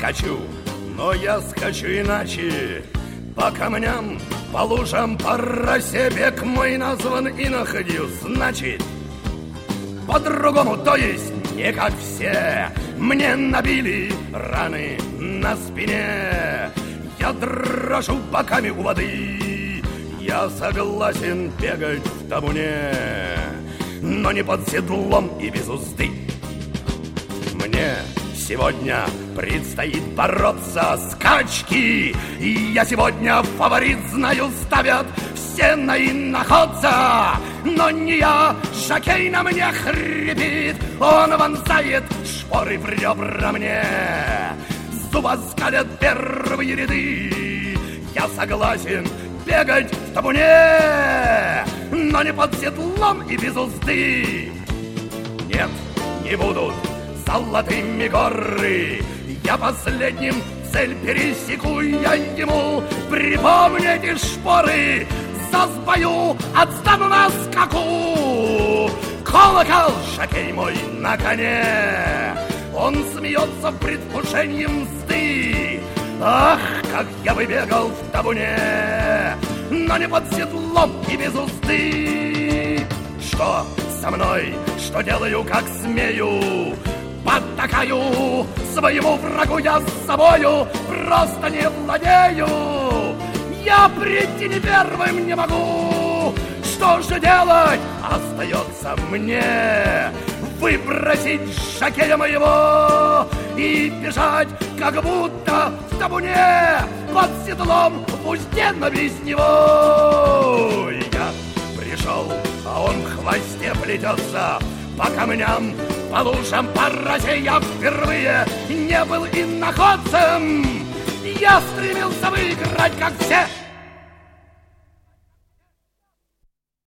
скачу, но я скачу иначе. По камням, по лужам, по росе бег мой назван и находил. Значит, по-другому, то есть не как все. Мне набили раны на спине, я дрожу боками у воды. Я согласен бегать в табуне, но не под седлом и без узды. Мне сегодня предстоит бороться скачки, и я сегодня фаворит, знаю, ставят все на иноходца. Но не я, жокей на мне хрипит, он вонзает шпоры в ребра мне. Зубоскалят первые ряды, я согласен бегать в табуне, но не под седлом и без узды. Нет, не будут золотыми горы, я последним цель пересеку, я ему припомните шпоры. За сбою отстану на скаку. Колокол, жокей мой на коне, он смеется в предвкушении мзды. Ах, как я бы бегал в табуне, но не под седлом и без узды. Что со мной, что делаю, как смею, потакаю своему врагу, я с собою просто не владею. Я прийти не первым не могу. Что же делать? Остается мне выбросить жокея моего и бежать, как будто в табуне, под седлом, в узде, но без него. Я пришел, а он в хвосте плетется. По камням, по лужам, по росе я впервые не был иноходцем. Я стремился выиграть, как все.